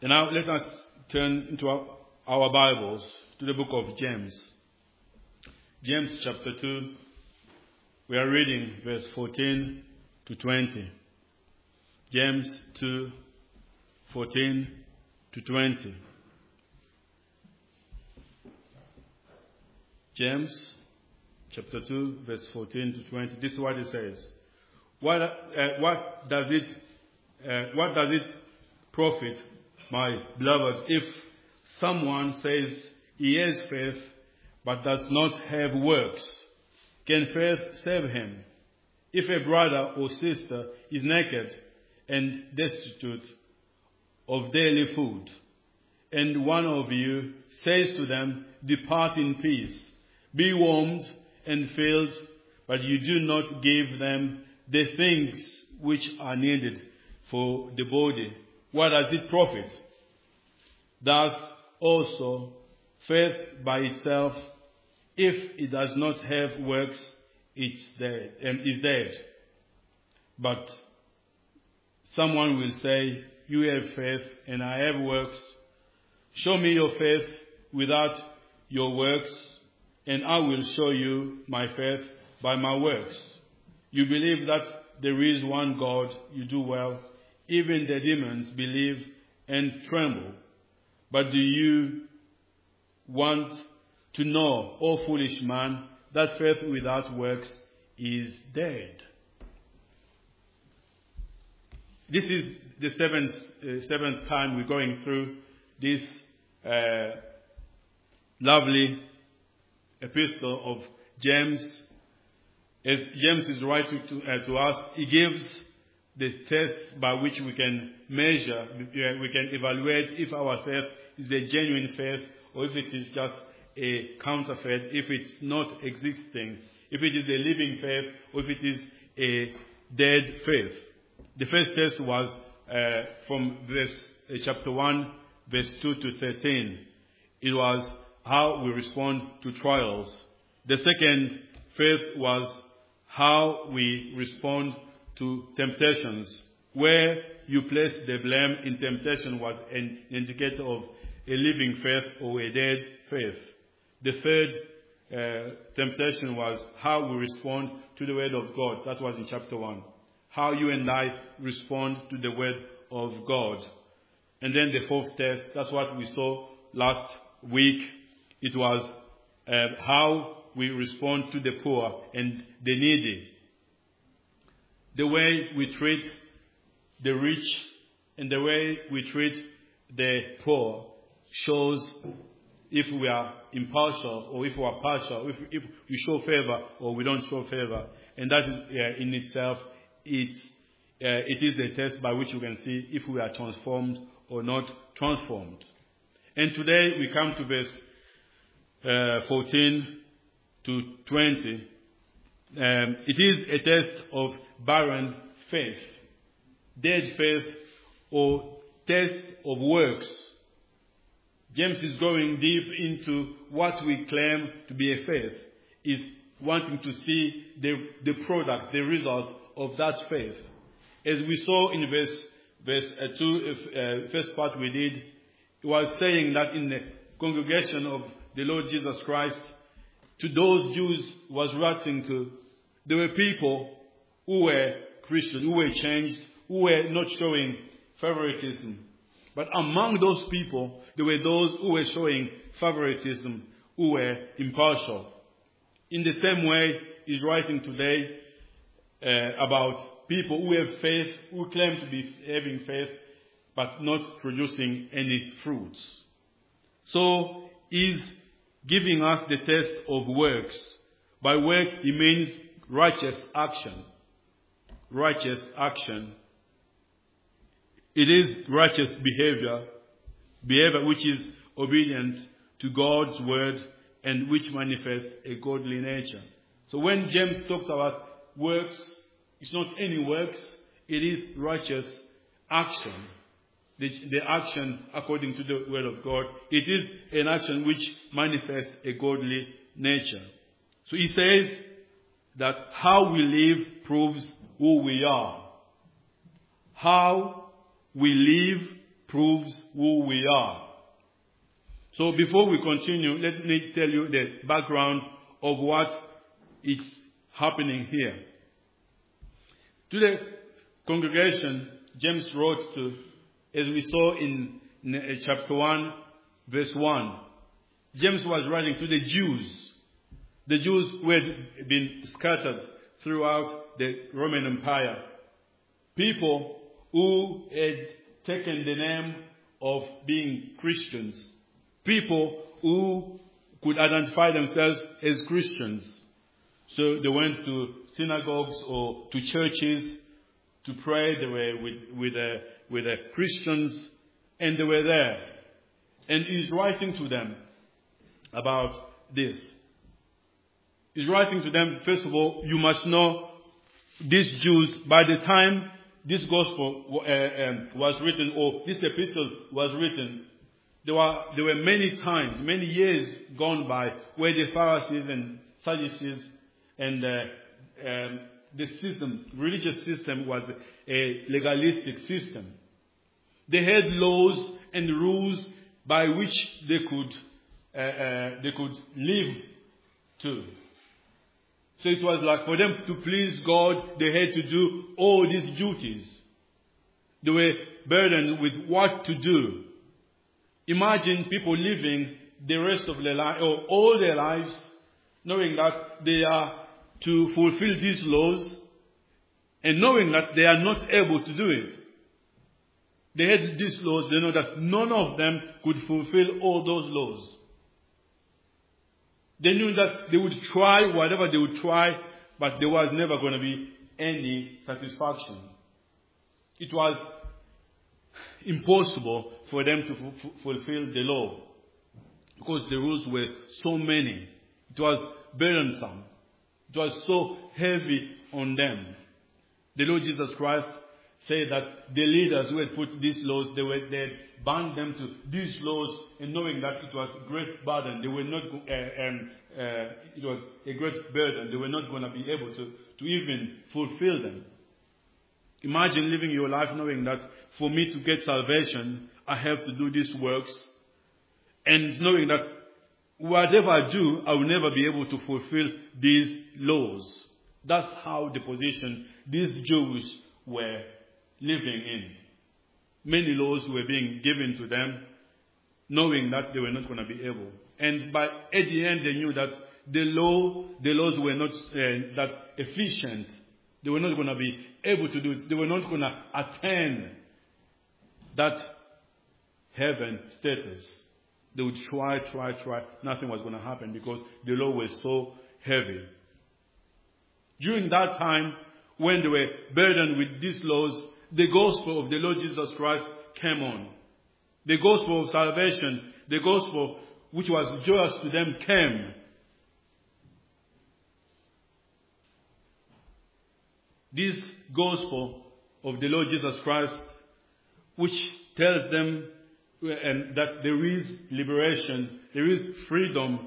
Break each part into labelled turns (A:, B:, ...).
A: And now let us turn into our Bibles to the book of James. James chapter 2, we are reading verse 14 to 20. James 2, 14 to 20. James chapter 2, verse 14 to 20. This is what it says. What does it profit, my beloved, if someone says he has faith but does not have works? Can faith save him? If a brother or sister is naked and destitute of daily food, and one of you says to them, "Depart in peace, be warmed and filled," but you do not give them the things which are needed for the body, what does it profit? Thus also faith by itself, if it does not have works, is dead. But someone will say, "You have faith and I have works. Show me your faith without your works, and I will show you my faith by my works. You believe that there is one God, you do well. Even the demons believe and tremble. But do you want to know, O foolish man, that faith without works is dead?" This is the seventh time we're going through this lovely epistle of James. As James is writing to us, he gives the test by which we can measure, we can evaluate if our faith is a genuine faith or if it is just a counterfeit, if it's not existing, if it is a living faith or if it is a dead faith. The first test was from chapter 1, verse 2 to 13. It was how we respond to trials. The second faith was how we respond to temptations. Where you place the blame in temptation was an indicator of a living faith or a dead faith. The third temptation was how we respond to the word of God. That was in chapter 1. How you and I respond to the word of God. And then the fourth test, that's what we saw last week. It was how we respond to the poor and the needy. The way we treat the rich and the way we treat the poor shows if we are impartial or if we are partial, if we show favor or we don't show favor. And that is in itself, it is a test by which you can see if we are transformed or not transformed. And today we come to verse 14 to 20. It is a test of barren faith, dead faith, or test of works. James is going deep into what we claim to be a faith, is wanting to see the product, the result of that faith. As we saw in verse 2, first part we did, it was saying that in the congregation of the Lord Jesus Christ, to those Jews was writing to, there were people who were Christian, who were changed, who were not showing favoritism. But among those people, there were those who were showing favoritism, who were impartial. In the same way, he's writing today about people who have faith, who claim to be having faith, but not producing any fruits. So, he's giving us the test of works. By work, he means righteous action. Righteous action. It is righteous behavior which is obedient to God's word and which manifests a godly nature. So when James talks about works, it's not any works, it is righteous action. The action according to the word of God, it is an action which manifests a godly nature. So he says that how we live proves who we are. How we live proves who we are. So before we continue, let me tell you the background of what is happening here. To the congregation, James wrote to, as we saw in chapter 1, verse 1. James was writing to the Jews who had been scattered throughout the Roman Empire. People who had taken the name of being Christians. People who could identify themselves as Christians. So they went to synagogues or to churches to pray. They were with Christians, and they were there. And he's writing to them about this. He's writing to them, first of all, you must know these Jews, by the time this gospel was written, or this epistle was written, there were many times, many years gone by, where the Pharisees and Sadducees and the religious system was a legalistic system. They had laws and rules by which they could live to. So it was like for them to please God, they had to do all these duties. They were burdened with what to do. Imagine people living the rest of their life, or all their lives, knowing that they are to fulfill these laws, and knowing that they are not able to do it. They had these laws, they know that none of them could fulfill all those laws. They knew that they would try whatever they would try, but there was never going to be any satisfaction. It was impossible for them to fulfill the law, because the rules were so many. It was burdensome. It was so heavy on them. The Lord Jesus Christ said that the leaders who had put these laws, they had bound them to these laws, and knowing that it was a great burden, they were not. It was a great burden. They were not going to be able to even fulfill them. Imagine living your life knowing that for me to get salvation, I have to do these works, and knowing that whatever I do, I will never be able to fulfill these laws. That's how the position these Jews were living in. Many laws were being given to them, knowing that they were not going to be able. And at the end, they knew that the laws were not that efficient. They were not going to be able to do it. They were not going to attain that heaven status. They would try. Nothing was going to happen because the law was so heavy. During that time, when they were burdened with these laws, the gospel of the Lord Jesus Christ came on. The gospel of salvation, the gospel which was joyous to them, came. This gospel of the Lord Jesus Christ, which tells them that there is liberation, there is freedom,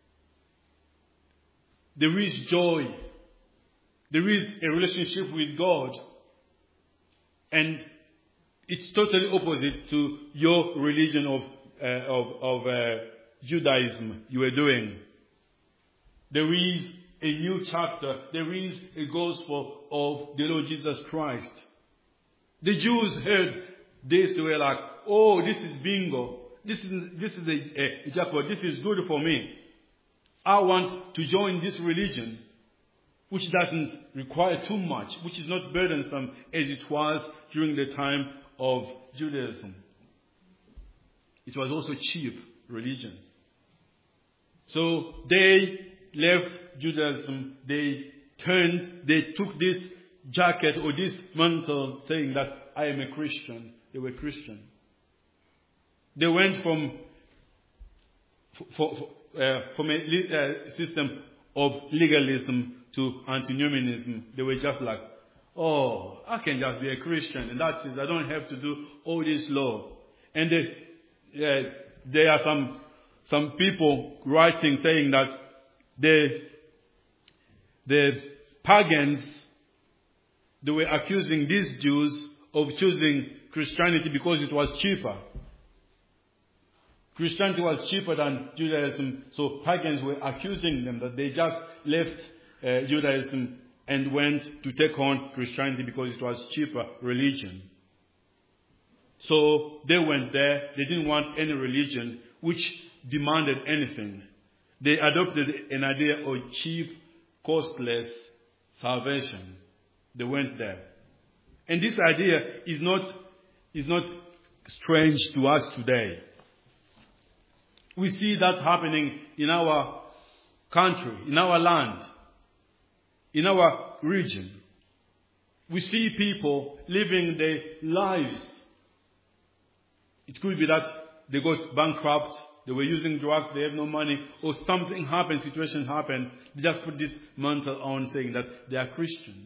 A: there is joy, there is a relationship with God, and it's totally opposite to your religion of Judaism you were doing. There is a new chapter. There is a gospel of the Lord Jesus Christ. The Jews heard this. They were like, "Oh, this is bingo. This is a jackpot. This is good for me. I want to join this religion, which doesn't require too much, which is not burdensome as it was during the time of Judaism." It was also cheap religion. So they left Judaism. They took this jacket or this mantle saying that I am a Christian. They were Christian. They went from a system of legalism to antinomianism. They were just like, "Oh, I can just be a Christian, and that's it. I don't have to do all this law." And there are some people writing saying that the pagans, they were accusing these Jews of choosing Christianity because it was cheaper. Christianity was cheaper than Judaism, so pagans were accusing them that they just left Judaism and went to take on Christianity because it was cheaper religion. So they went there. They didn't want any religion which demanded anything. They adopted an idea of cheap, costless salvation. They went there. And this idea is not strange to us today. We see that happening in our country, in our land, in our region. We see people living their lives. It could be that they got bankrupt, they were using drugs, they have no money, or something happened, situation happened. They just put this mantle on saying that they are Christians.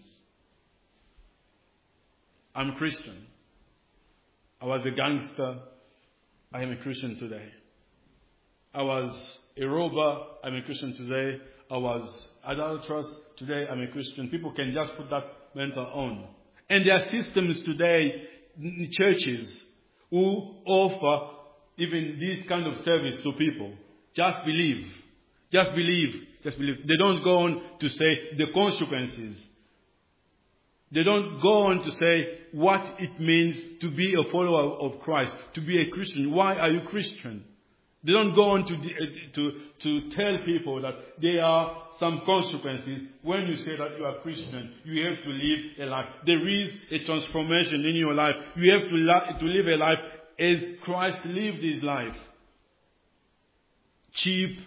A: I'm Christian. I was a gangster. I am a Christian today. I was a robber. I'm a Christian today. I was adulterous. Today I'm a Christian. People can just put that mantle on. And there are systems today in churches who offer even this kind of service to people. Just believe. Just believe. Just believe. They don't go on to say the consequences. They don't go on to say what it means to be a follower of Christ, to be a Christian. Why are you Christian? They don't go on to tell people that there are some consequences. When you say that you are Christian, you have to live a life. There is a transformation in your life. You have to live a life as Christ lived his life. Cheap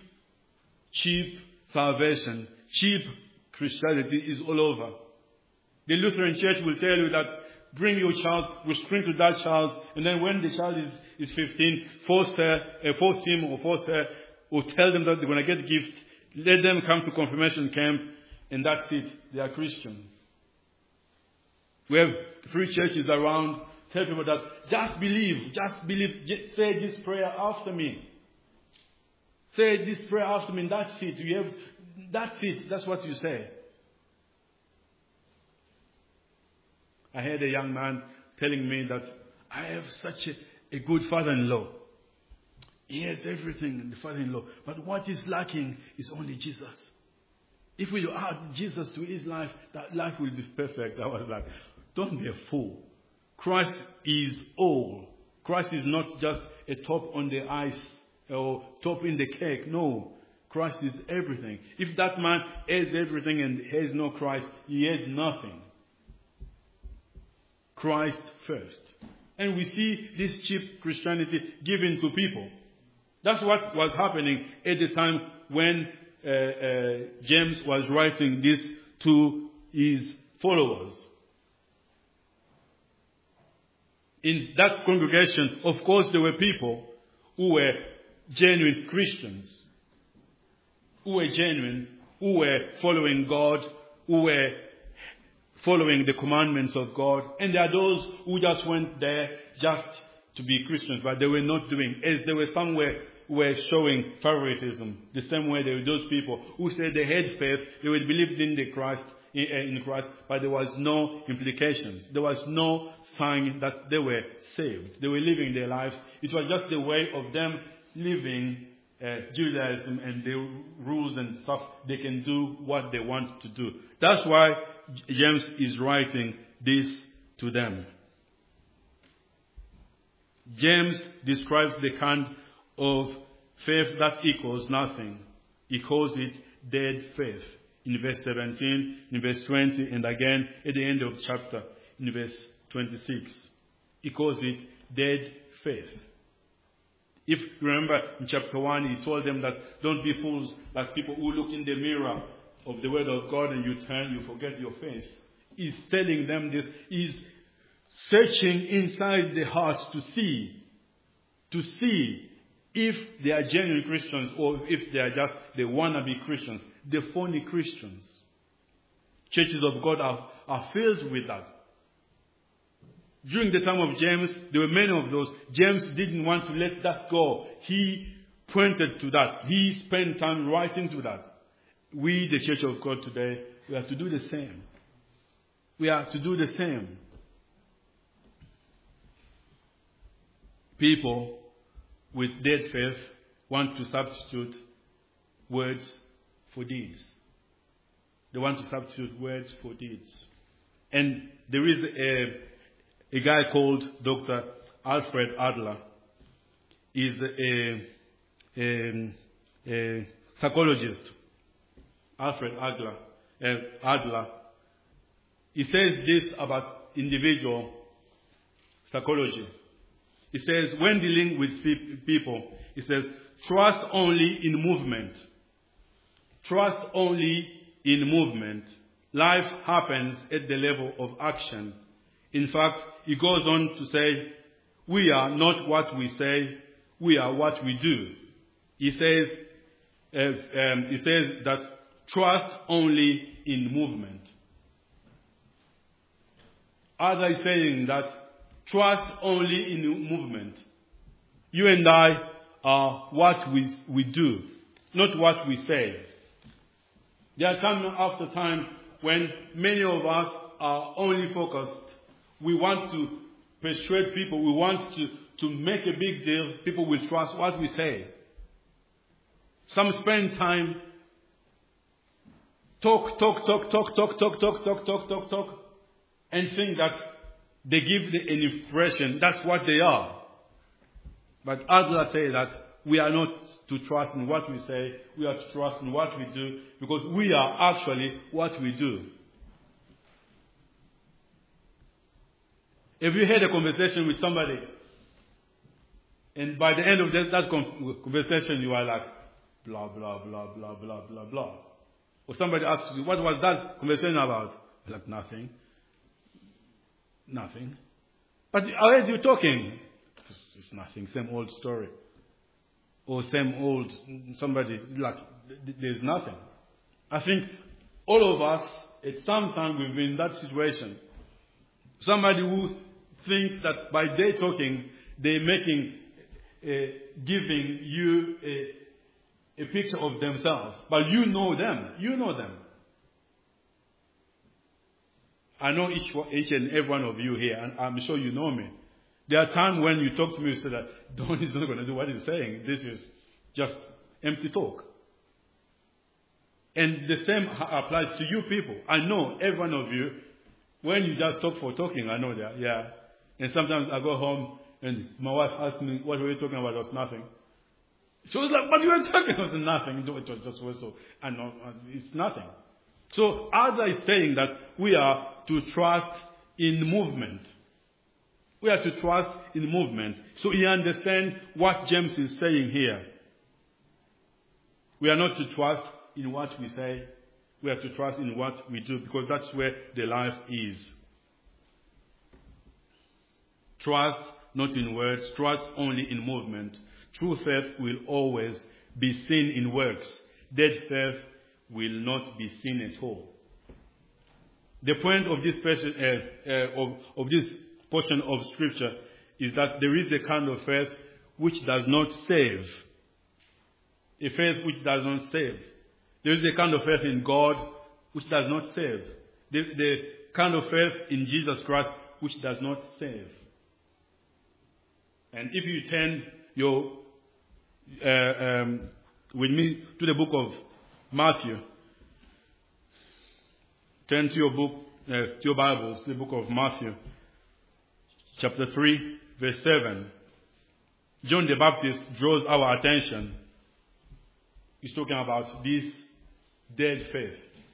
A: salvation, cheap Christianity is all over. The Lutheran Church will tell you that bring your child, we sprinkle that child, and then when the child is 15, force him or force her, or tell them that they're going to get a gift, let them come to confirmation camp, and that's it. They are Christian. We have 3 churches around. Tell people that just believe, say this prayer after me. Say this prayer after me, and that's it. That's it. That's what you say. I heard a young man telling me that I have such a good father-in-law. He has everything in the father-in-law. But what is lacking is only Jesus. If we add Jesus to his life, that life will be perfect. I was like, don't be a fool. Christ is all. Christ is not just a top on the ice or top in the cake. No. Christ is everything. If that man has everything and has no Christ, he has nothing. Christ first. And we see this cheap Christianity given to people. That's what was happening at the time when James was writing this to his followers. In that congregation, of course, there were people who were genuine Christians, who were genuine, who were following God, who were following the commandments of God. And there are those who just went there just to be Christians, but they were not doing, as there were some were showing favoritism. The same way there were those people who said they had faith, they would believed in Christ, but there was no implications. There was no sign that they were saved. They were living their lives. It was just the way of them living Judaism and the rules and stuff. They can do what they want to do. That's why James is writing this to them. James describes the kind of faith that equals nothing. He calls it dead faith. In verse 17, in verse 20, and again at the end of the chapter, in verse 26. He calls it dead faith. If you remember in chapter 1, he told them that don't be fools like people who look in the mirror of the word of God and you turn, you forget your face. He's telling them this. He's searching inside the hearts to see if they are genuine Christians or if they are just the wannabe Christians, the phony Christians. Churches of God are filled with that. During the time of James, there were many of those. James didn't want to let that go. He pointed to that. He spent time writing to that. We, the Church of God today, we have to do the same. We have to do the same. people with dead faith want to substitute words for deeds. They want to substitute words for deeds. And there is a guy called Dr. Alfred Adler. He's a psychologist. Alfred Adler. He says this about individual psychology. He says, when dealing with people, he says, trust only in movement. Trust only in movement. Life happens at the level of action. In fact, he goes on to say, we are not what we say, we are what we do. He says that trust only in movement. Other is saying that trust only in movement. You and I are what we do, not what we say. There are time after time when many of us are only focused. We want to persuade people. We want to make a big deal. People will trust what we say. Some spend time talk, and think that they give an impression that's what they are. But Adler say that we are not to trust in what we say, we are to trust in what we do, because we are actually what we do. If you had a conversation with somebody, and by the end of that conversation you are like, blah, blah, blah, blah, blah, blah, blah. Or somebody asks you, what was that conversation about? Like, nothing. Nothing. But I heard you talking. It's nothing. Same old story. Or same old somebody. Like, there's nothing. I think all of us, at some time, we've been in that situation. Somebody who thinks that by their talking, they're giving you a picture of themselves. But you know them. You know them. I know each and every one of you here, and I'm sure you know me. There are times when you talk to me, you say that Don is not going to do what he's saying. This is just empty talk. And the same applies to you people. I know every one of you, when you just talk for talking, I know that, yeah. And sometimes I go home and my wife asks me, what were you talking about? It was nothing. She was like, but you were talking about nothing. It was just whistle. I know, it's nothing. So Adler is saying that we are to trust in movement. We are to trust in movement. So you understand what James is saying here. We are not to trust in what we say. We are to trust in what we do, because that's where the life is. Trust not in words. Trust only in movement. True faith will always be seen in works. Dead faith will not be seen at all. The point of this portion of Scripture is that there is a kind of faith which does not save. A faith which does not save. There is a kind of faith in God which does not save. The kind of faith in Jesus Christ which does not save. And if you turn with me to the book of Matthew, turn to your book, to your Bibles, to the book of Matthew, chapter 3, verse 7. John the Baptist draws our attention. He's talking about this dead faith.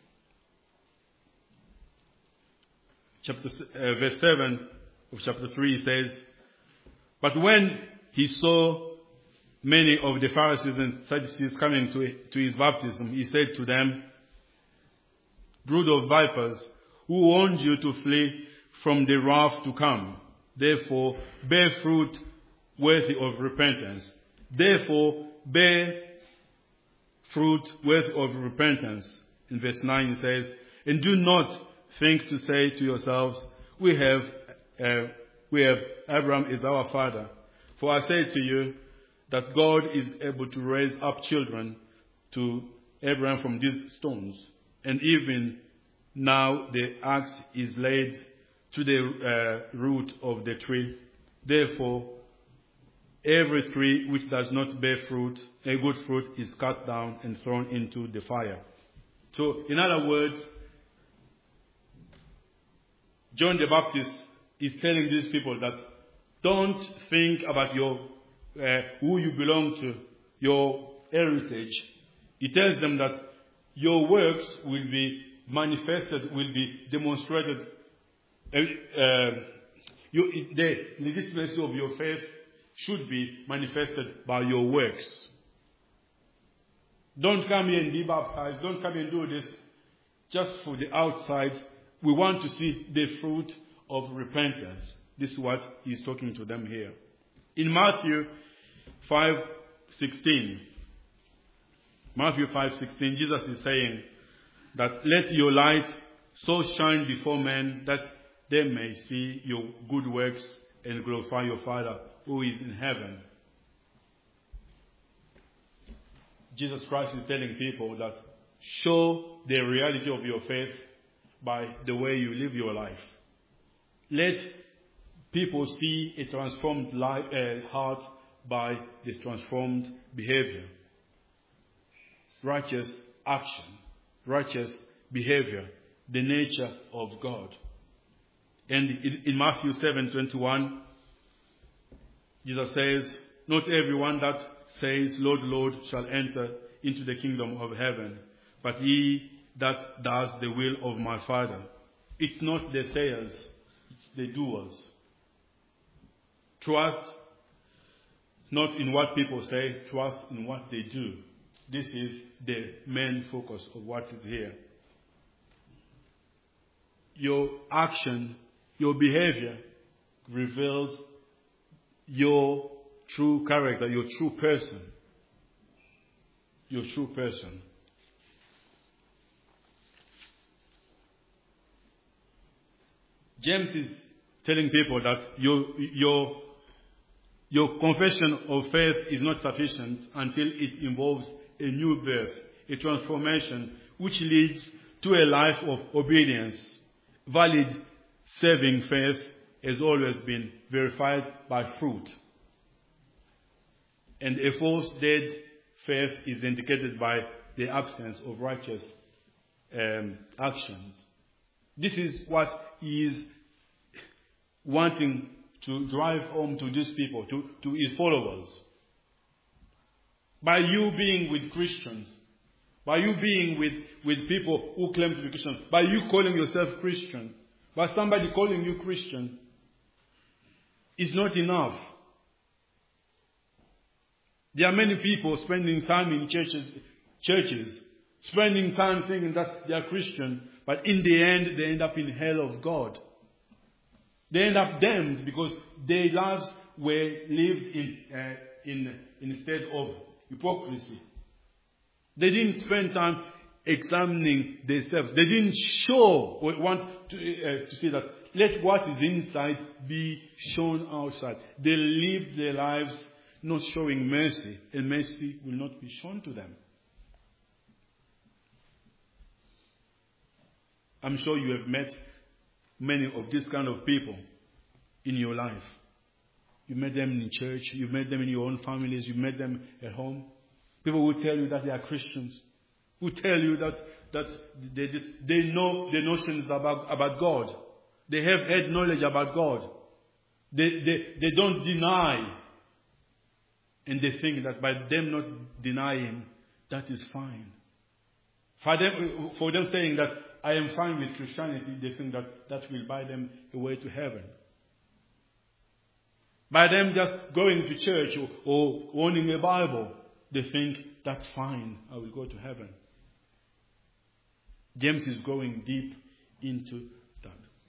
A: Verse 7 of chapter 3 says, but when he saw many of the Pharisees and Sadducees coming to his baptism, he said to them, brood of vipers, who warned you to flee from the wrath to come? Therefore, bear fruit worthy of repentance. Therefore, bear fruit worthy of repentance. In verse 9 it says, and do not think to say to yourselves, we have Abraham is our father. For I say to you that God is able to raise up children to Abraham from these stones. And even now the axe is laid to the root of the tree. Therefore, every tree which does not bear fruit, a good fruit, is cut down and thrown into the fire. So, in other words, John the Baptist is telling these people that don't think about your who you belong to, your heritage. He tells them that your works will be manifested, will be demonstrated. The legitimacy of your faith should be manifested by your works. Don't come here and be baptized. Don't come and do this just for the outside. We want to see the fruit of repentance. This is what he's talking to them here. In Matthew 5:16, Jesus is saying that let your light so shine before men that they may see your good works and glorify your Father who is in heaven. Jesus Christ is telling people that show the reality of your faith by the way you live your life. Let people see a transformed heart by this transformed behavior. Righteous action, righteous behavior, the nature of God. And in Matthew 7:21, Jesus says, not everyone that says, Lord, Lord, shall enter into the kingdom of heaven, but he that does the will of my Father. It's not the sayers, it's the doers. Trust not in what people say, trust in what they do. This is the main focus of what is here. Your action, your behavior reveals your true character, your true person. Your true person. James is telling people that your confession of faith is not sufficient until it involves a new birth, a transformation which leads to a life of obedience. Valid saving faith has always been verified by fruit. And a false dead faith is indicated by the absence of righteous actions. This is what he is wanting to drive home to these people, to his followers. By you being with Christians, by you being with people who claim to be Christians, by you calling yourself Christian, by somebody calling you Christian, is not enough. There are many people spending time in churches, spending time thinking that they are Christian, but in the end they end up in hell of God. They end up damned because their lives were lived in a state of hypocrisy. They didn't spend time examining themselves. They didn't show or want to see that let what is inside be shown outside. They lived their lives not showing mercy, and mercy will not be shown to them. I'm sure you have met many of these kind of people in your life. You met them in church, you met them in your own families, you met them at home. People will tell you that they are Christians, who tell you that they know the notions about God. They have had knowledge about God. They don't deny. And they think that by them not denying, that is fine. For them saying that I am fine with Christianity, they think that will buy them a way to heaven. By them just going to church or owning a Bible, they think that's fine, I will go to heaven. James is going deep into that.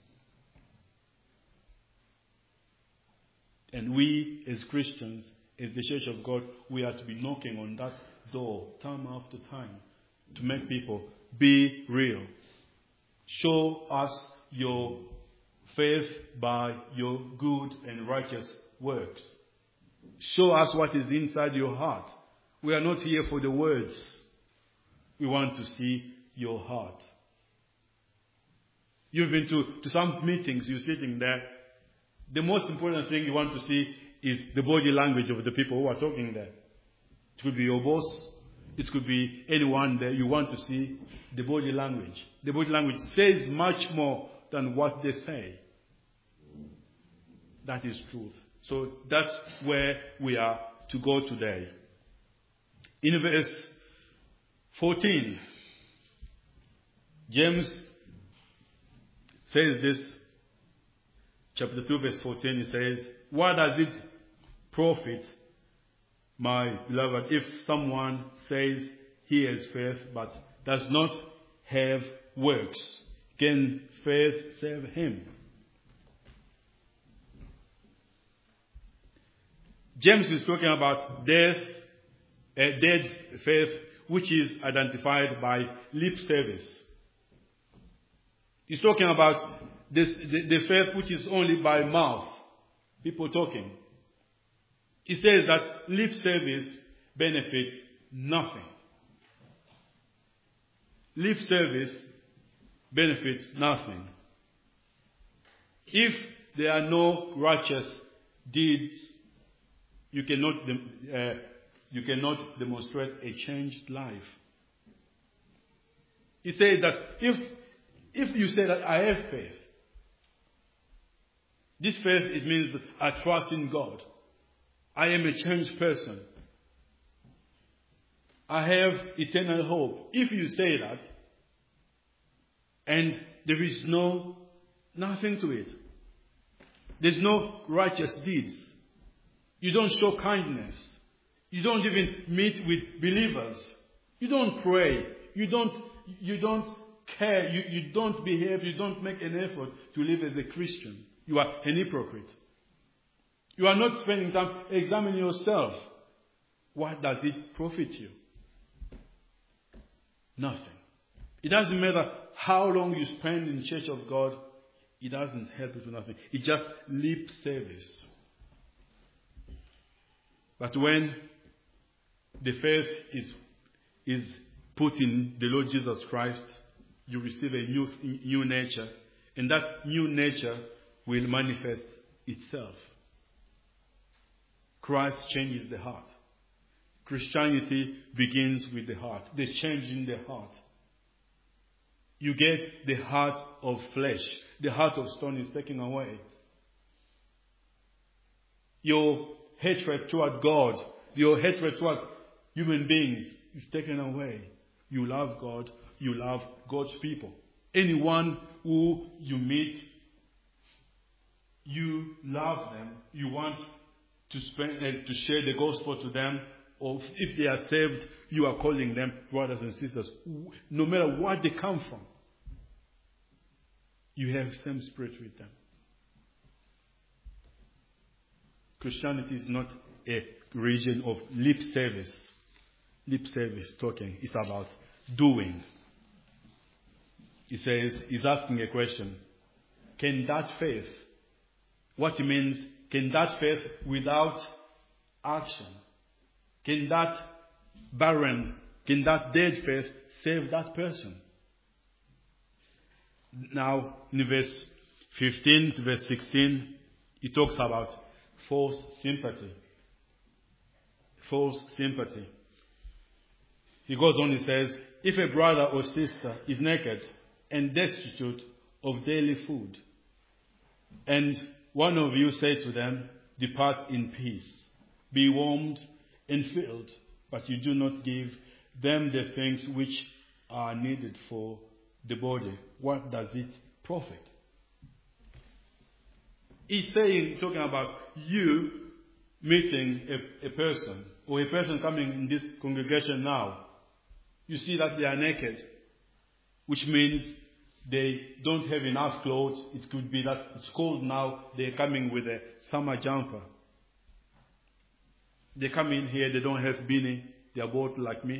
A: And we as Christians, as the Church of God, we are to be knocking on that door time after time to make people be real. Show us your faith by your good and righteous works. Show us what is inside your heart. We are not here for the words. We want to see your heart. You've been to some meetings, you're sitting there. The most important thing you want to see is the body language of the people who are talking there. It could be your boss. It could be anyone that you want to see. The body language. The body language says much more than what they say. That is truth. So that's where we are to go today. In verse 14, James says this, chapter 2, verse 14, he says, what does it profit, my beloved, if someone says he has faith but does not have works? Can faith save him? James is talking about dead faith, which is identified by lip service. He's talking about the faith which is only by mouth, people talking. He says that lip service benefits nothing. Lip service benefits nothing. If there are no righteous deeds, you cannot demonstrate a changed life. He said that if you say that I have faith, this faith it means that I trust in God. I am a changed person. I have eternal hope. If you say that, and there is nothing to it, there's no righteous deeds. You don't show kindness. You don't even meet with believers. You don't pray. You don't care. You don't behave. You don't make an effort to live as a Christian. You are an hypocrite. You are not spending time examining yourself. What does it profit you? Nothing. It doesn't matter how long you spend in the church of God. It doesn't help you to nothing. It's just lip service. But when the faith is put in the Lord Jesus Christ, you receive a new nature, and that new nature will manifest itself. Christ changes the heart. Christianity begins with the heart. The change in the heart. You get the heart of flesh. The heart of stone is taken away. Your hatred toward God, your hatred toward human beings is taken away. You love God. You love God's people. Anyone who you meet, you love them. You want to share the gospel to them. Or if they are saved, you are calling them brothers and sisters. No matter what they come from, you have the same spirit with them. Christianity is not a religion of lip service. Lip service talking. It's about doing. He says, he's asking a question. Can that faith, what he means, can that faith without action, can that dead faith save that person? Now, in verse 15 to verse 16, he talks about false sympathy. False sympathy. He goes on, he says, if a brother or sister is naked and destitute of daily food, and one of you say to them, depart in peace, be warmed and filled, but you do not give them the things which are needed for the body, what does it profit? He's talking about you meeting a person, or a person coming in this congregation now. You see that they are naked, which means they don't have enough clothes. It could be that it's cold now, they're coming with a summer jumper. They come in here, they don't have beanie, they are both like me.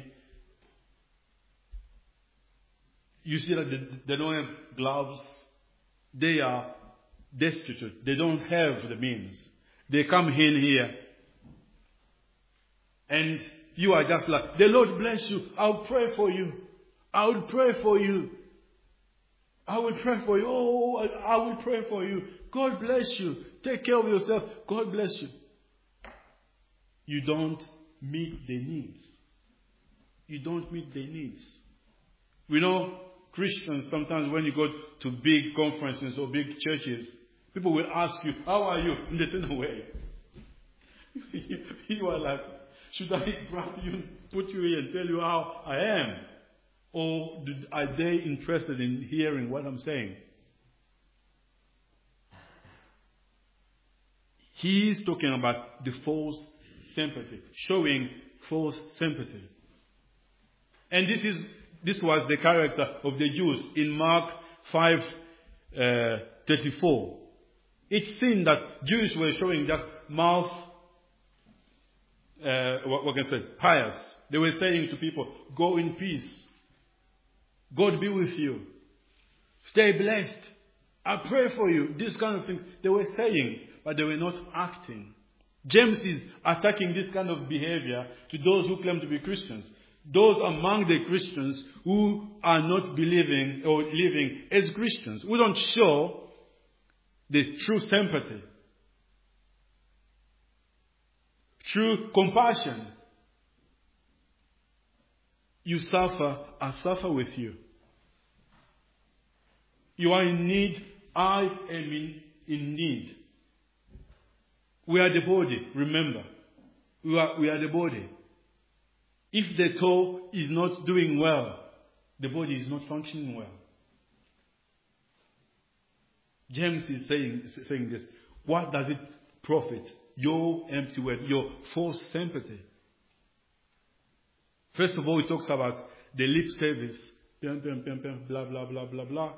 A: You see that they don't have gloves. They are destitute. They don't have the means. They come in here, and you are just like, the Lord bless you. I'll pray for you. I will pray for you. I will pray for you. Oh, I will pray for you. God bless you. Take care of yourself. God bless you. you don't meet their needs. You don't meet their needs. We know Christians, sometimes when you go to big conferences or big churches, people will ask you, how are you? In the same way. You are like, should I grab you, put you here and tell you how I am? Or are they interested in hearing what I'm saying? He is talking about the false sympathy, showing false sympathy. And this was the character of the Jews in Mark 5:34. It seemed that Jews were showing just mouth, pious. They were saying to people, go in peace. God be with you. Stay blessed. I pray for you. These kind of things they were saying, but they were not acting. James is attacking this kind of behavior to those who claim to be Christians. Those among the Christians who are not believing or living as Christians, who don't show the true sympathy, true compassion. You suffer, I suffer with you. You are in need, I am in need. We are the body, remember. We are the body. If the toe is not doing well, the body is not functioning well. James is saying this. What does it profit? Your empty word, your false sympathy. First of all, he talks about the lip service. Blah, blah, blah, blah, blah.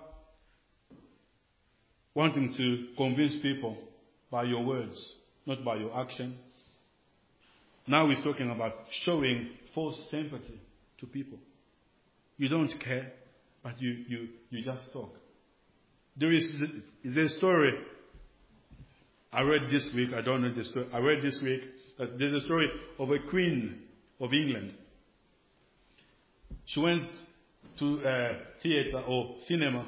A: Wanting to convince people by your words, not by your action. Now he's talking about showing false sympathy to people. You don't care, but you just talk. There is a story I read this week. I don't know the story. I read this week that there's a story of a queen of England. She went to a theater or cinema.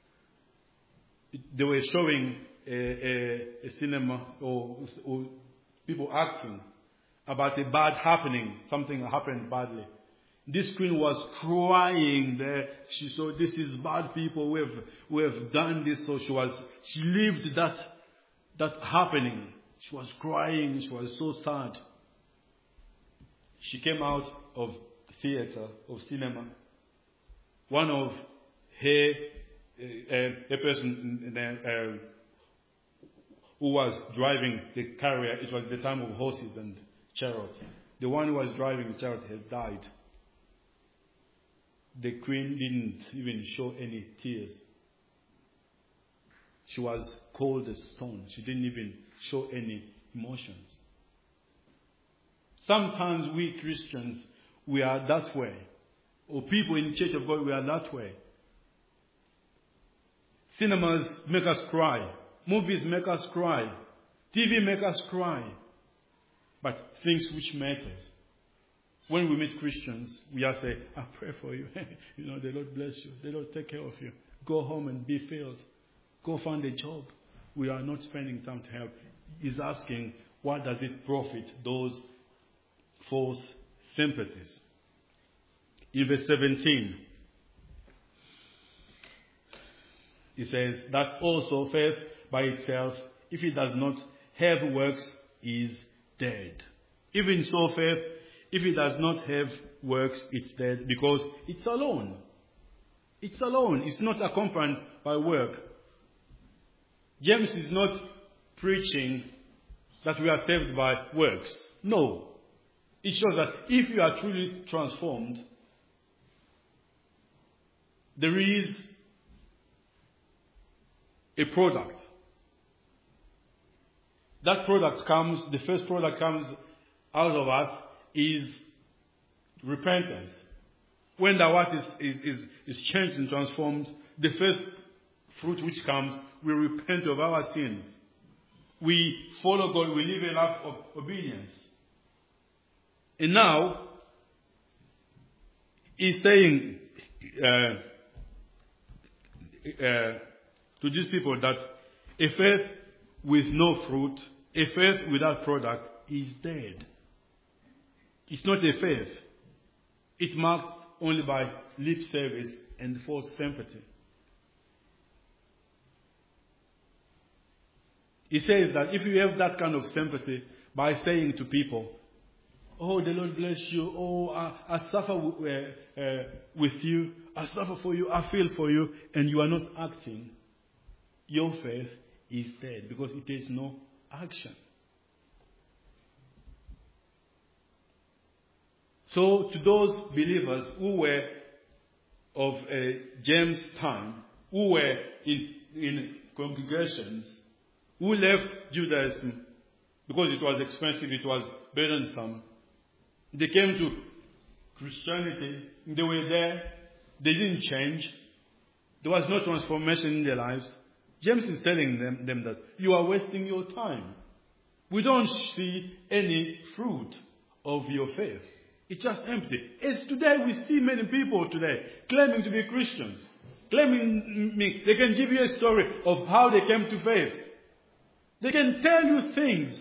A: They were showing a cinema or people acting about a bad happening. Something happened badly. This queen was crying there. She saw this is bad people who have done this. So she lived that happening. She was crying. She was so sad. She came out of theater, of cinema. One of her a person who was driving the carrier, it was the time of horses and chariots. The one who was driving the chariot had died. The queen didn't even show any tears. She was cold as stone. She didn't even show any emotions. Sometimes we Christians, we are that way. Or people in the Church of God, we are that way. Cinemas make us cry. Movies make us cry. TV make us cry. But things which matter. When we meet Christians, we just say, I pray for you. The Lord bless you. The Lord take care of you. Go home and be filled. Go find a job. We are not spending time to help. He's asking, what does it profit those false sympathies? In verse 17, he says, that also faith by itself, if it does not have works, is dead. Even so, faith, if it does not have works, it's dead because it's alone. It's alone. It's not accompanied by work. James is not preaching that we are saved by works. No. It shows that if you are truly transformed, there is a product. That product comes, the first product comes out of us is repentance. When the heart is changed and transformed, the first fruit which comes, we repent of our sins. We follow God, we live a life of obedience. And now, he's saying to these people that a faith with no fruit, a faith without product is dead. It's not a faith. It's marked only by lip service and false sympathy. He says that if you have that kind of sympathy by saying to people, oh, the Lord bless you, oh, I suffer with you, I suffer for you, I feel for you, and you are not acting, your faith is dead because it takes no action. So to those believers who were of James' time, who were in congregations, who left Judaism because it was expensive, it was burdensome, they came to Christianity, they were there, they didn't change, there was no transformation in their lives. James is telling them that you are wasting your time. We don't see any fruit of your faith. It's just empty. As today we see many people today claiming to be Christians, claiming they can give you a story of how they came to faith. They can tell you things,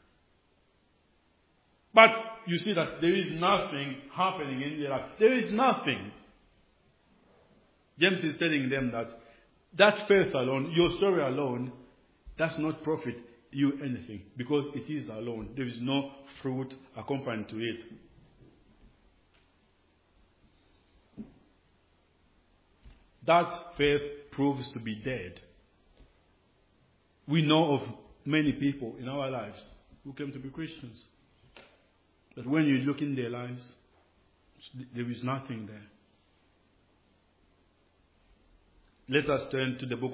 A: but you see that there is nothing happening in their life. There is nothing. James is telling them that faith alone, your story alone, does not profit you anything because it is alone. There is no fruit accompanied to it. That faith proves to be dead. We know of many people in our lives who claim to be Christians. But when you look in their lives, there is nothing there. Let us turn to the book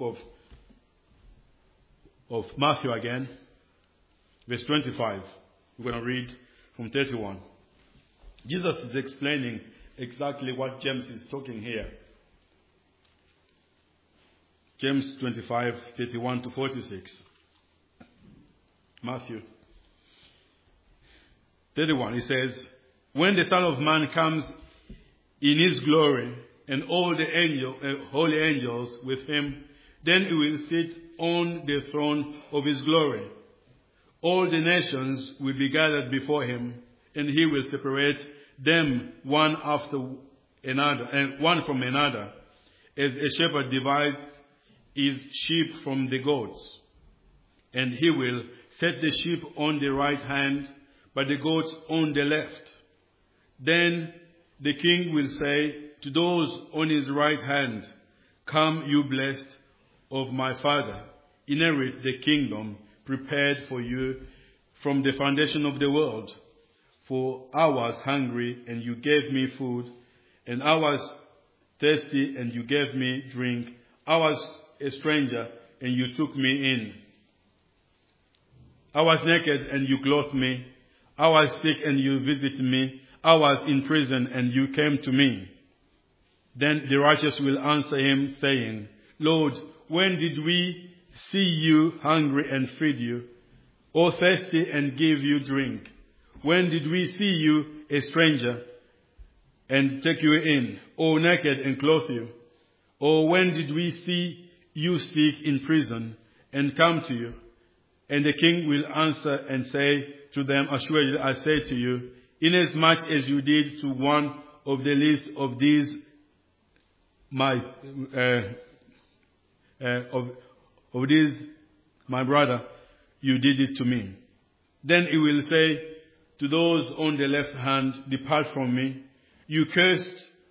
A: of Matthew again, verse 25. We're going to read from 31. Jesus is explaining exactly what James is talking here. James 25, 31 to 46. Matthew 31, he says, when the Son of Man comes in his glory and all the holy angels with him, then he will sit on the throne of his glory. All the nations will be gathered before him, and he will separate them one after another, and one from another, as a shepherd divides his sheep from the goats. And he will set the sheep on the right hand, but the goats on the left. Then the king will say to those on his right hand, come, you blessed of my Father, inherit the kingdom prepared for you from the foundation of the world. For I was hungry, and you gave me food, and I was thirsty, and you gave me drink. I was a stranger, and you took me in. I was naked, and you clothed me. I was sick, and you visited me. I was in prison, and you came to me. Then the righteous will answer him, saying, Lord, when did we see you hungry and feed you, or thirsty and give you drink? When did we see you a stranger and take you in, or naked and clothe you? Or when did we see you sick in prison and come to you? And the king will answer and say to them, assuredly I say to you, inasmuch as you did to one of the least of these my brother, you did it to me. Then he will say to those on the left hand, depart from me, you cursed,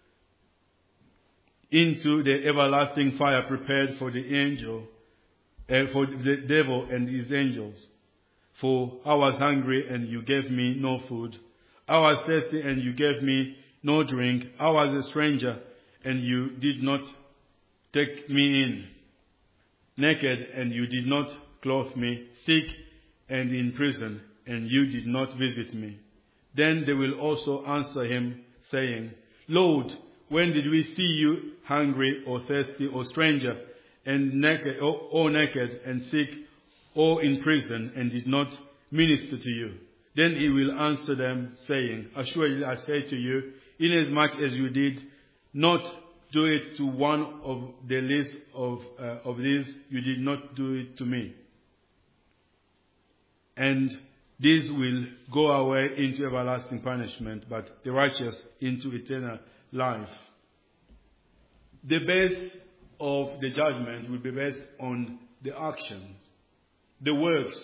A: into the everlasting fire prepared for for the devil and his angels. For I was hungry, and you gave me no food. I was thirsty, and you gave me no drink. I was a stranger, and you did not take me in. Naked, and you did not clothe me. Sick and in prison, and you did not visit me. Then they will also answer him, saying, Lord, when did we see you hungry or thirsty or stranger and naked or naked and sick or in prison and did not minister to you? Then he will answer them, saying, assuredly I say to you, inasmuch as you did not do it to one of the least of these, you did not do it to me. And These will go away into everlasting punishment, but the righteous into eternal life. The base of the judgment will be based on the action, the works.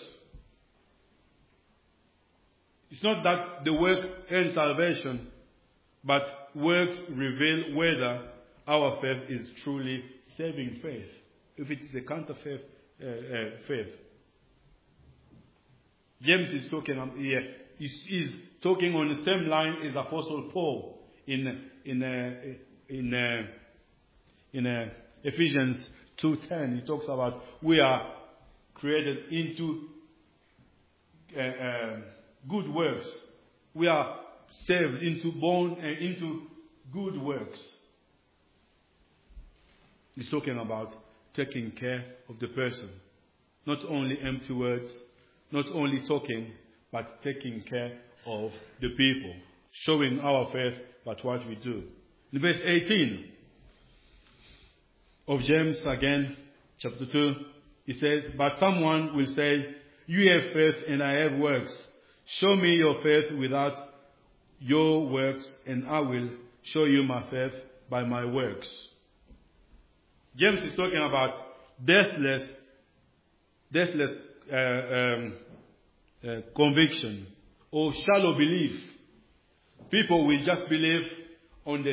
A: It's not that the work earns salvation, but works reveal whether our faith is truly saving faith, if it is a counterfeit faith. James is talking here. He's talking on the same line as Apostle Paul in Ephesians 2:10. He talks about we are created into good works. We are saved into good works. He's talking about taking care of the person, not only empty words. Not only talking, but taking care of the people. Showing our faith, but what we do. In verse 18 of James, again, chapter 2, he says, but someone will say, you have faith and I have works. Show me your faith without your works, and I will show you my faith by my works. James is talking about deathless conviction or shallow belief. People will just believe on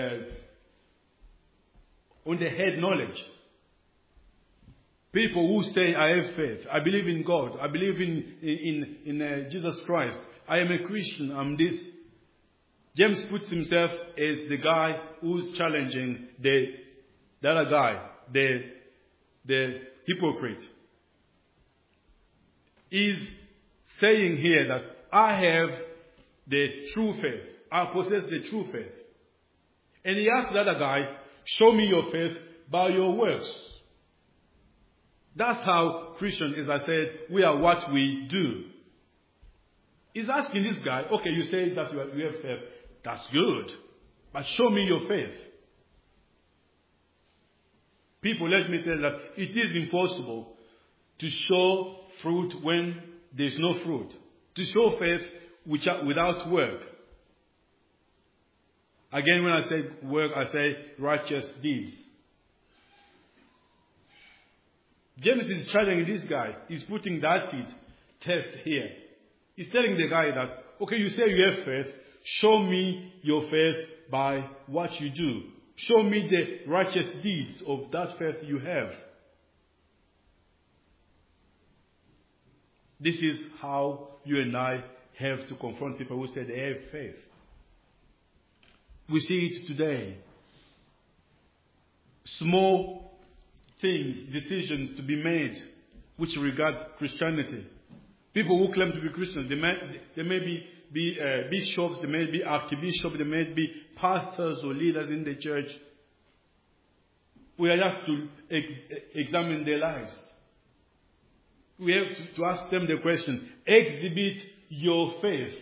A: the head knowledge. People who say, I have faith, I believe in God, I believe in Jesus Christ, I am a Christian, I'm this. James puts himself as the guy who's challenging the other guy, the hypocrite. Is saying here that I have the true faith. I possess the true faith. And he asks the other guy, show me your faith by your works. That's how Christians, as I said, we are what we do. He's asking this guy, okay, you say that you have faith. That's good. But show me your faith. People, let me tell you that it is impossible to show fruit when there is no fruit. To show faith without work. Again, when I say work, I say righteous deeds. James is challenging this guy. He's putting that seed test here. He's telling the guy that, okay, you say you have faith. Show me your faith by what you do. Show me the righteous deeds of that faith you have. This is how you and I have to confront people who say they have faith. We see it today. Small things, decisions to be made which regards Christianity. People who claim to be Christians, they may be bishops, they may be archbishops, they may be pastors or leaders in the church. We are just to examine their lives. We have to ask them the question, exhibit your faith.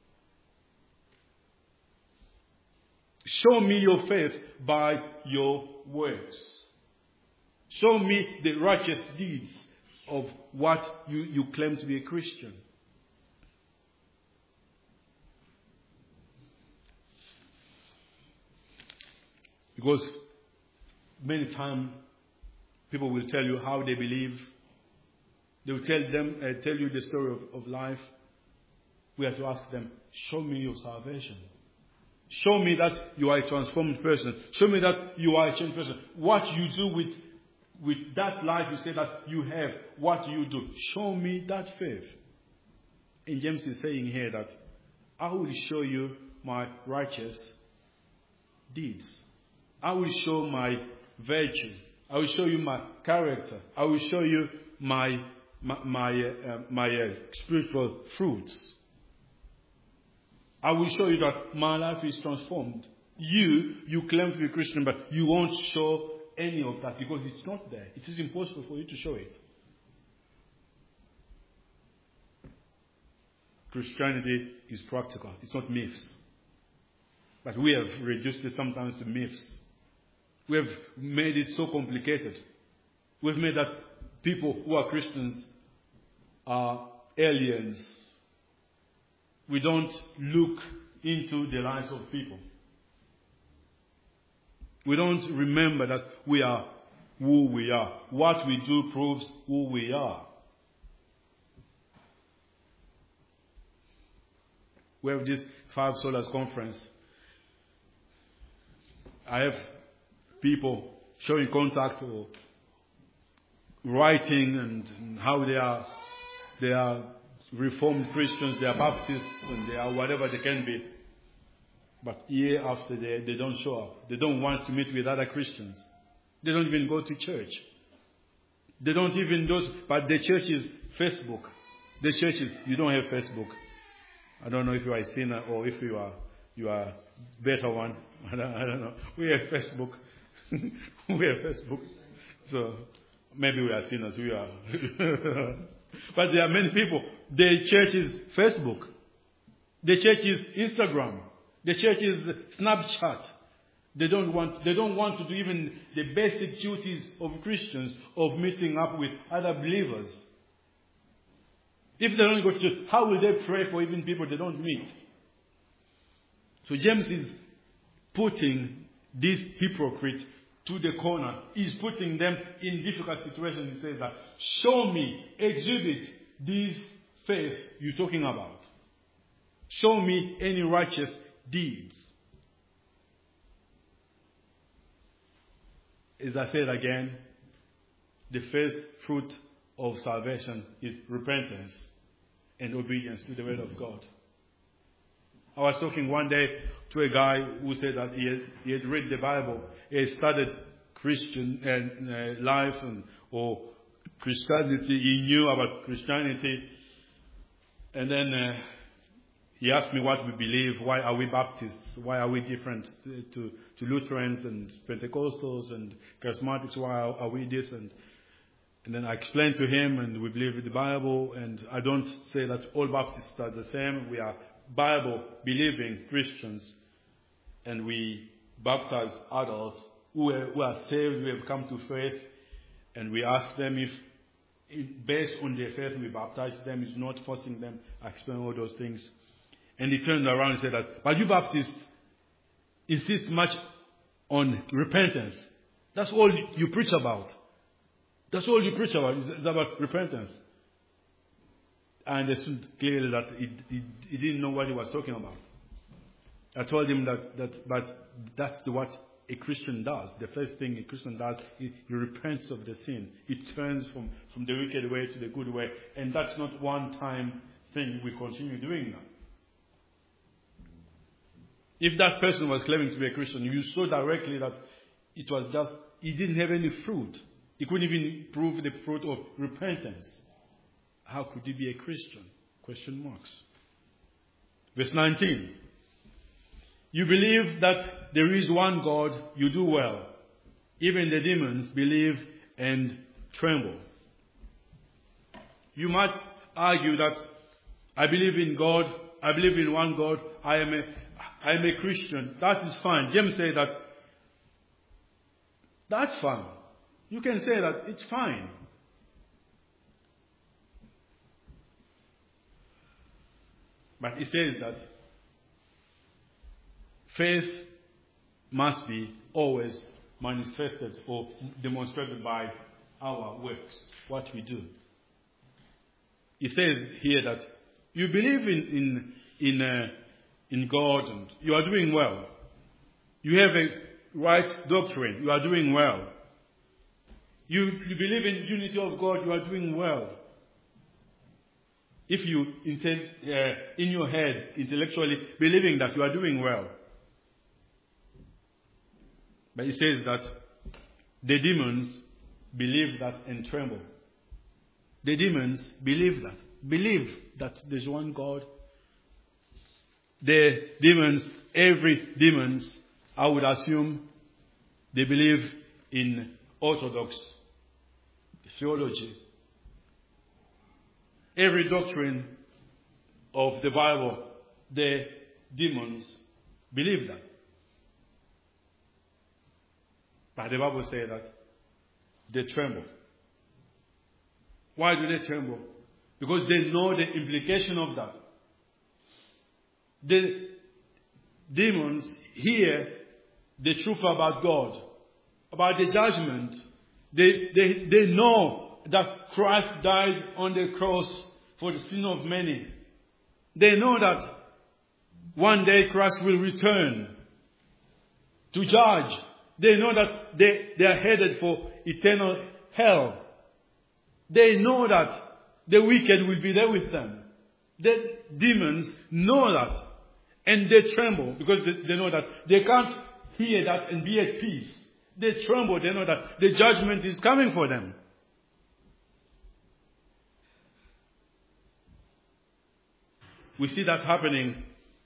A: Show me your faith by your works. Show me the righteous deeds of what you claim to be a Christian. Because many times people will tell you how they believe. They will tell you the story of life. We have to ask them, show me your salvation. Show me that you are a transformed person. Show me that you are a changed person. What you do with that life you say that you have, what do you do? Show me that faith. And James is saying here that I will show you my righteous deeds. I will show my virtue. I will show you my character. I will show you my spiritual fruits. I will show you that my life is transformed. You claim to be Christian, but you won't show any of that because it's not there. It is impossible for you to show it. Christianity is practical. It's not myths. But we have reduced it sometimes to myths. We have made it so complicated. We've made that people who are Christians are aliens we don't look into the lives of people. We don't remember that we are who we are. What we do proves who we are. We have this 5 Solas conference. I have people showing contact or writing and how they are Reformed Christians, they are Baptists, and they are whatever they can be. But year after year, they don't show up. They don't want to meet with other Christians. They don't even go to church. They don't even do. But the church is Facebook. The church is, you don't have Facebook. I don't know if you are a sinner or if you are better one. I don't know. We have Facebook. We have Facebook. So maybe we are sinners. We are. But there are many people. The church is Facebook. The church is Instagram. The church is Snapchat. They don't want to do even the basic duties of Christians of meeting up with other believers. If they don't go to church, how will they pray for even people they don't meet? So James is putting these hypocrites to the corner. He's putting them in difficult situations. He says that, show me, exhibit this faith you're talking about. Show me any righteous deeds. As I said again, the first fruit of salvation is repentance and obedience to the word of God. I was talking one day to a guy who said that he had read the Bible, he had studied Christian life or Christianity, he knew about Christianity, and then he asked me what we believe, why are we Baptists, why are we different to Lutherans and Pentecostals and Charismatics, why are we this, and then I explained to him, and we believe in the Bible, and I don't say that all Baptists are the same. We are Bible-believing Christians, and we baptize adults who are saved, who have come to faith, and we ask them if based on their faith we baptize them, it's not forcing them. I explain all those things. And he turned around and said that, but you Baptists insist much on repentance. That's all you preach about. That's all you preach about. It's about repentance. I understood clearly that he didn't know what he was talking about. I told him but that's what a Christian does. The first thing a Christian does is he repents of the sin. He turns from the wicked way to the good way. And that's not one-time thing. We continue doing that. If that person was claiming to be a Christian, you saw directly that it was just, he didn't have any fruit. He couldn't even prove the fruit of repentance. How could he be a Christian? Question marks. Verse 19. You believe that there is one God, you do well. Even the demons believe and tremble. You might argue that I believe in God, I believe in one God, I am a Christian. That is fine. James said that that's fine. You can say that it's fine. But he says that faith must be always manifested or demonstrated by our works, what we do. He says here that you believe in God and you are doing well. You have a right doctrine. You are doing well. You believe in unity of God. You are doing well. If you intend in your head intellectually believing that you are doing well. But he says that the demons believe that and tremble. The demons believe that there's one God. The demons, every demons, I would assume, they believe in Orthodox theology. Every doctrine of the Bible, the demons believe that. But the Bible says that they tremble. Why do they tremble? Because they know the implication of that. The demons hear the truth about God, about the judgment. They know that Christ died on the cross for the sin of many. They know that one day Christ will return to judge. They know that they are headed for eternal hell. They know that the wicked will be there with them. The demons know that. And they tremble because they know that they can't hear that and be at peace. They tremble. They know that the judgment is coming for them. We see that happening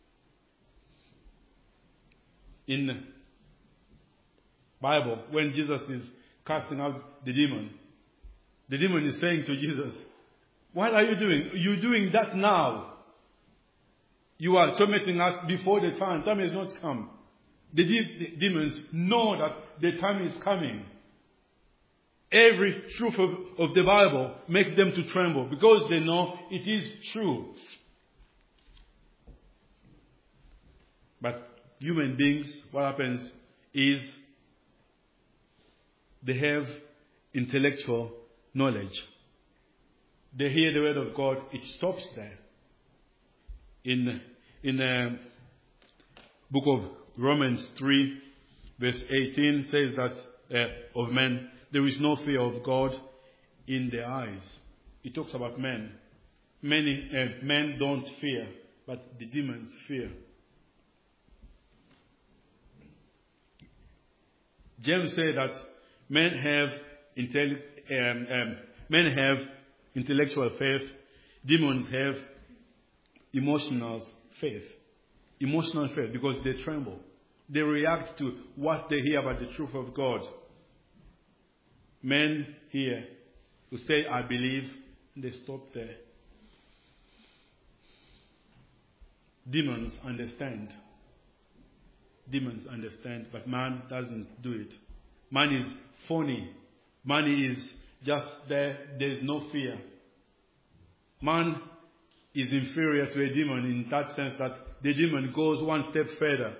A: in the Bible when Jesus is casting out the demon. The demon is saying to Jesus, "What are you doing? You're doing that now. You are tormenting us before the time. Time has not come." The demons know that the time is coming. Every truth of the Bible makes them to tremble because they know it is true. But human beings, what happens is they have intellectual knowledge. They hear the word of God. It stops there. In the book of Romans 3, verse 18 says that of men, there is no fear of God in their eyes. It talks about men. Many men don't fear, but the demons fear. James said that men have intellectual faith. Demons have emotional faith. Emotional faith because they tremble. They react to what they hear about the truth of God. Men hear, who say, "I believe," and they stop there. Demons understand. Demons understand, but man doesn't do it. Man is phony. Man is just there. There is no fear. Man is inferior to a demon in that sense that the demon goes one step further.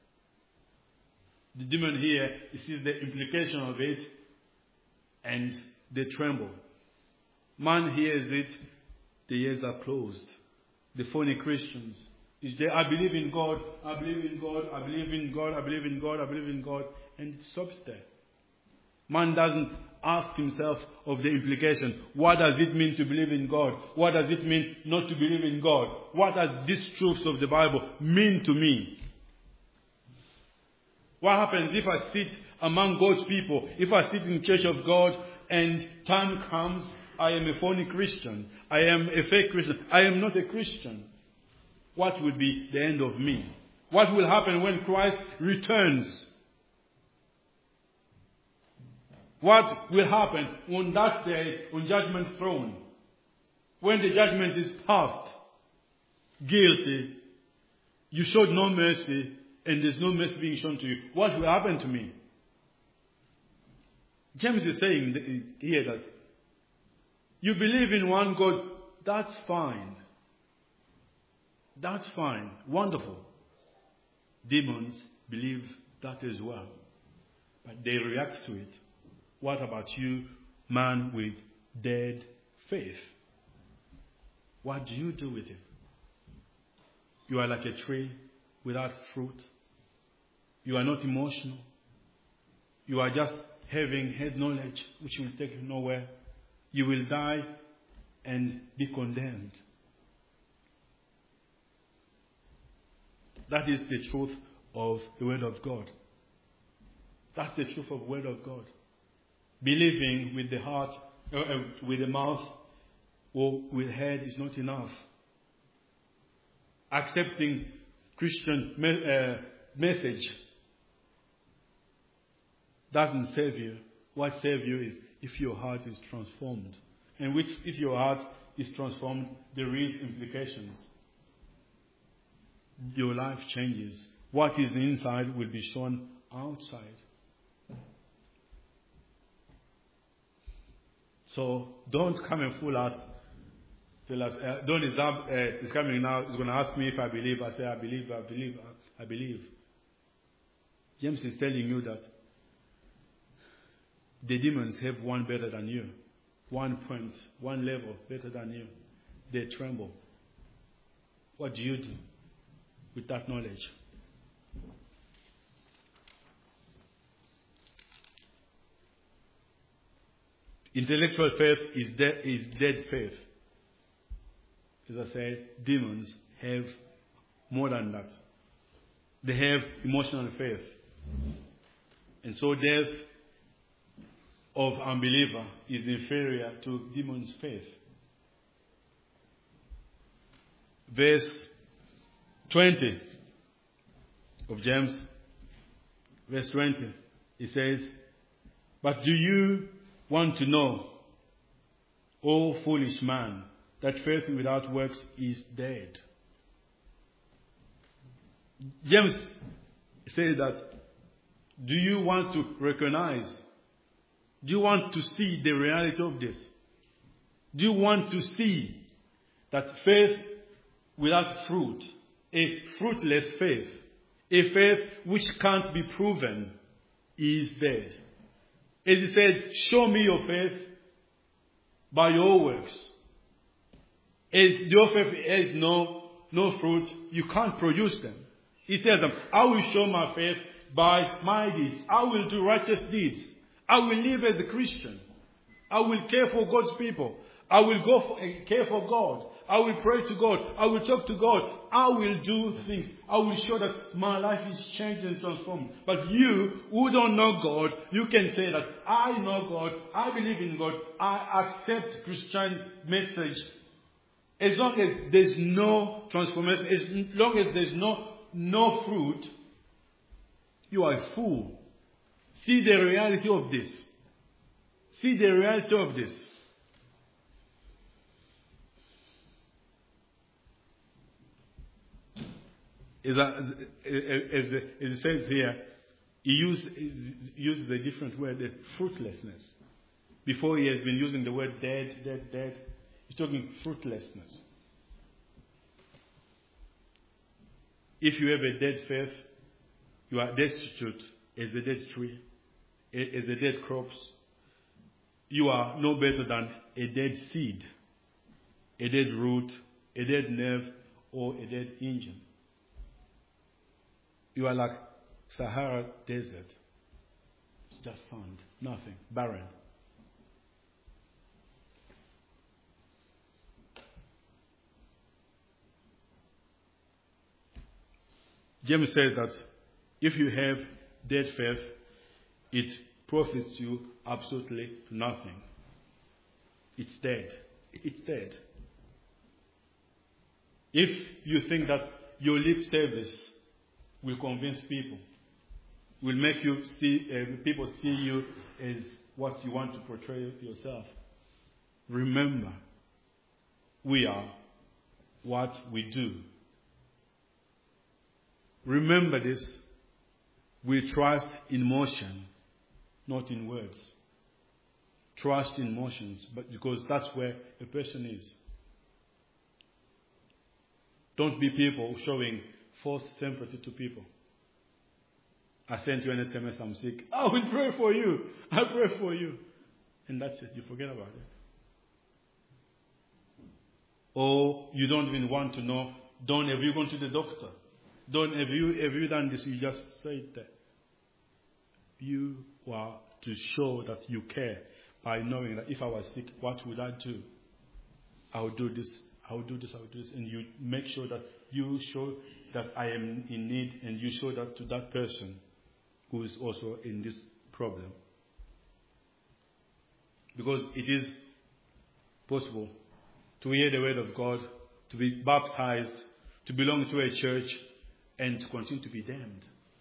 A: The demon here, he sees the implication of it and they tremble. Man hears it, the ears are closed. The phony Christians is there, "I believe in God, I believe in God, I believe in God, I believe in God, I believe in God," and it stops there. Man doesn't ask himself of the implication. What does it mean to believe in God? What does it mean not to believe in God? What does these truths of the Bible mean to me? What happens if I sit among God's people? If I sit in the church of God and time comes, I am a phony Christian. I am a fake Christian. I am not a Christian. What will be the end of me? What will happen when Christ returns? What will happen on that day on judgment throne? When the judgment is passed, guilty, you showed no mercy, and there's no mercy being shown to you. What will happen to me? James is saying here that you believe in one God, that's fine. That's fine. Wonderful. Demons believe that as well. But they react to it. What about you, man with dead faith? What do you do with it? You are like a tree without fruit. You are not emotional. You are just having head knowledge which will take you nowhere. You will die and be condemned. That is the truth of the Word of God. That's the truth of the Word of God. Believing with the heart, with the mouth, or with the head is not enough. Accepting Christian message doesn't save you. What saves you is if your heart is transformed. And if your heart is transformed, there is implications. Your life changes. What is inside will be shown outside. So don't come and fool us Tell us, Don is coming now. He's going to ask me if I believe. I say, I believe, I believe, I believe. James is telling you that the demons have one better than you. 1 point, one level better than you. They tremble. What do you do with that knowledge? Intellectual faith is dead faith. As I said, demons have more than that. They have emotional faith. And so death of unbeliever is inferior to demon's faith. Verse 20 of James, verse 20, it says, "But do you want to know, O foolish man, that faith without works is dead?" James says that, do you want to recognize, do you want to see the reality of this? Do you want to see that faith without fruit, a fruitless faith, a faith which can't be proven, is dead? As he said, show me your faith by your works. As your faith has no fruit, you can't produce them. He tells them, I will show my faith by my deeds. I will do righteous deeds. I will live as a Christian. I will care for God's people. I will care for God. I will pray to God. I will talk to God. I will do things. I will show that my life is changed and transformed. But you who don't know God, you can say that I know God. I believe in God. I accept Christian message. As long as there's no transformation, as long as there's no fruit, you are a fool. See the reality of this. See the reality of this. As it says here, he uses a different word, fruitlessness. Before he has been using the word dead. He's talking fruitlessness. If you have a dead faith, you are destitute as a dead tree, as a dead corpse. You are no better than a dead seed, a dead root, a dead nerve, or a dead engine. You are like Sahara Desert. It's just sand, nothing, barren. James says that if you have dead faith, it profits you absolutely nothing. It's dead. It's dead. If you think that your lip service will convince people, will make you see people see you as what you want to portray yourself, remember, we are what we do. Remember this. We trust in motion, not in words. Trust in motions, but because that's where a person is. Don't be people showing false sympathy to people. I sent you an SMS, I'm sick. I will pray for you. I'll pray for you. And that's it. You forget about it. Or you don't even want to know, have you gone to the doctor? Have you done this? You just say that. You are to show that you care by knowing that if I was sick, what would I do? I would do this. I would do this. I would do this. And you make sure that you show that I am in need, and you show that to that person who is also in this problem. Because it is possible to hear the word of God, to be baptized, to belong to a church, and to continue to be damned.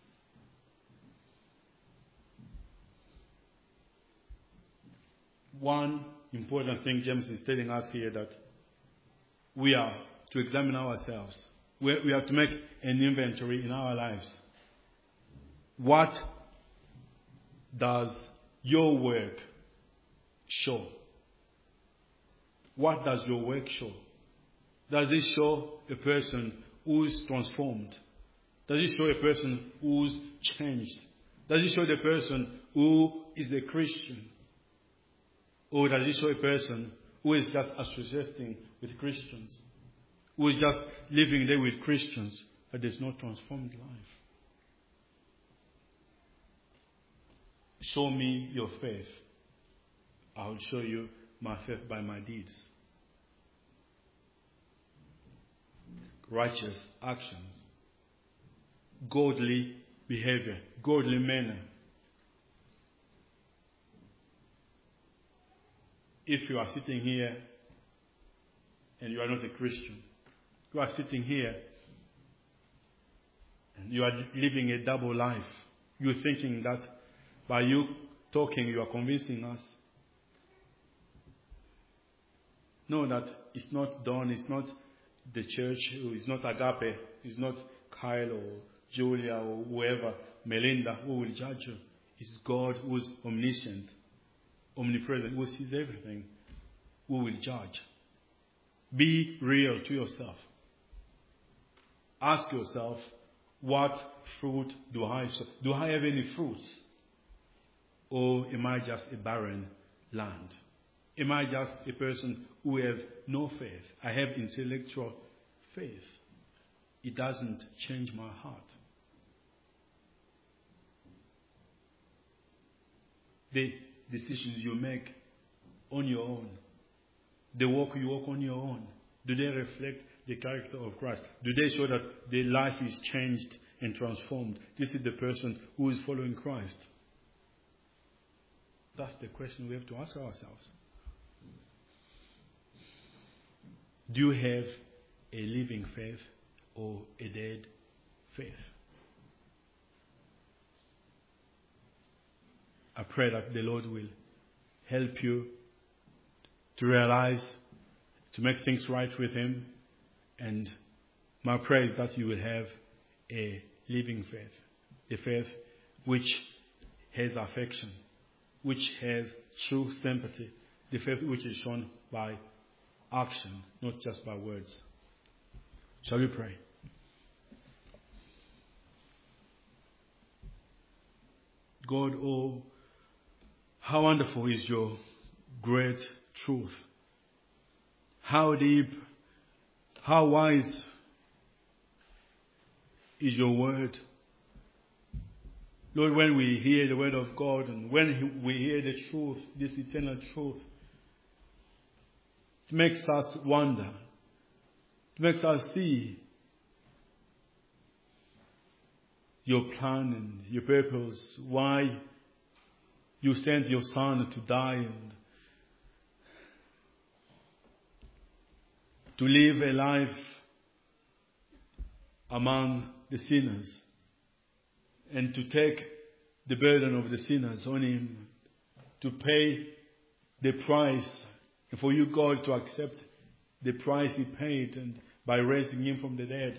A: One important thing James is telling us here, that we are to examine ourselves. We have to make an inventory in our lives. What does your work show? What does your work show? Does it show a person who is transformed? Does it show a person who is changed? Does it show the person who is a Christian? Or does it show a person who is just associating with Christians? Who is just living there with Christians, but there's no transformed life? Show me your faith. I will show you my faith by my deeds. Righteous actions. Godly behavior. Godly manner. If you are sitting here and you are not a Christian, you are sitting here and you are living a double life. You're thinking that by you talking, you are convincing us. No, that it's not Don, it's not the church, it's not Agape, it's not Kyle or Julia or whoever, Melinda, who will judge you. It's God who is omniscient, omnipresent, who sees everything, who will judge. Be real to yourself. Ask yourself, what fruit do I have? Do I have any fruits? Or am I just a barren land? Am I just a person who have no faith? I have intellectual faith. It doesn't change my heart. The decisions you make on your own, the walk you walk on your own, do they reflect the character of Christ? Do they show that their life is changed and transformed? This is the person who is following Christ. That's the question we have to ask ourselves. Do you have a living faith or a dead faith? I pray that the Lord will help you to realize, to make things right with Him. And my prayer is that you will have a living faith. A faith which has affection, which has true sympathy. The faith which is shown by action, not just by words. Shall we pray? God, oh, how wonderful is your great truth. How deep, how wise is your word. Lord, when we hear the word of God and when we hear the truth, this eternal truth, it makes us wonder. It makes us see your plan and your purpose, why you sent your Son to die and to live a life among the sinners and to take the burden of the sinners on Him, to pay the price, and for you, God, to accept the price He paid and by raising Him from the dead.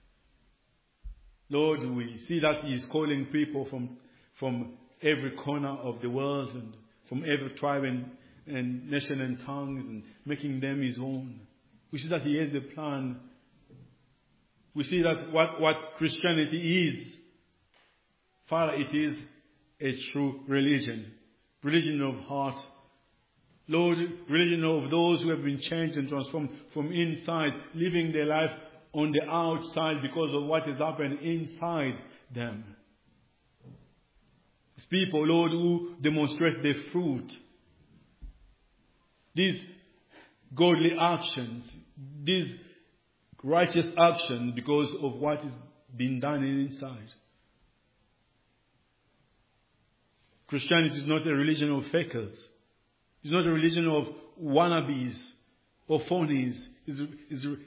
A: Lord, we see that He is calling people from every corner of the world and from every tribe and nation and tongues and making them His own. We see that He has a plan. We see that what Christianity is, Father, it is a true religion. Religion of heart. Lord, religion of those who have been changed and transformed from inside, living their life on the outside because of what has happened inside them. It's people, Lord, who demonstrate the fruit. These godly actions, these righteous actions because of what is being done inside. Christianity is not a religion of fakers. It's not a religion of wannabes or phonies. It's a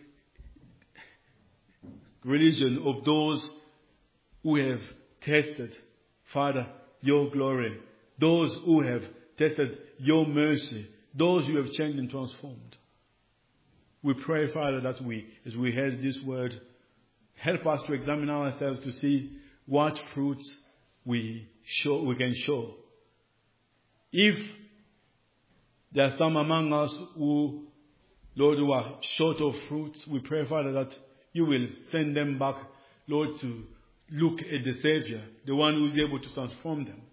A: religion of those who have tasted, Father, your glory. Those who have tasted your mercy. Those who have changed and transformed. We pray, Father, that as we heard this word, help us to examine ourselves to see what fruits we can show. If there are some among us who Lord, who are short of fruit, we pray, Father, that you will send them back, Lord, to look at the Savior, the one who is able to transform them.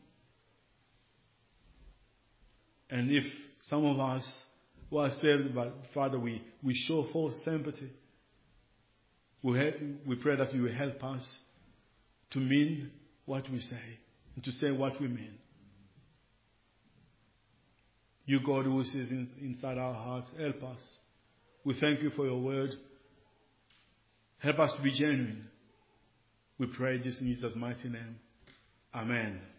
A: And if some of us who are saved, but Father, we show false sympathy, we pray that you will help us to mean what we say and to say what we mean. You, God, who is inside our hearts, help us. We thank you for your word. Help us to be genuine. We pray this in Jesus' mighty name. Amen.